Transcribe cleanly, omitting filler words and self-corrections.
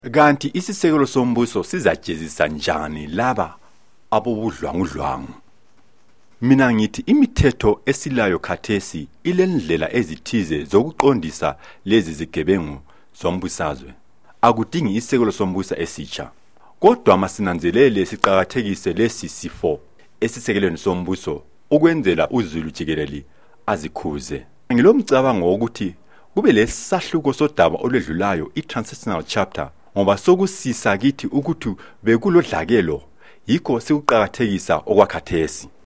Kanti isisekelo sombuso sizajezisa njani laba abobudlwangudlwangu? Mina ngithi imithetho esilayo khathesi ilendlela ezithize zokuqondisa lezi zigebengu zombusazwe. Akudingi isekelo sombusa esitsha. Kodwa masinanzelele siqhakathekise lesi sifo esisekelweni sombuso ukwenzela uZulu jikelele azikhuze. Ngilomcabango ukuthi kube lesahluko sodaba olwedlulayo i-transitional chapter ngoba sokusisa kithi ukuthi bekulodlakelo yikho sikuqhakathekisa okwakhathesi.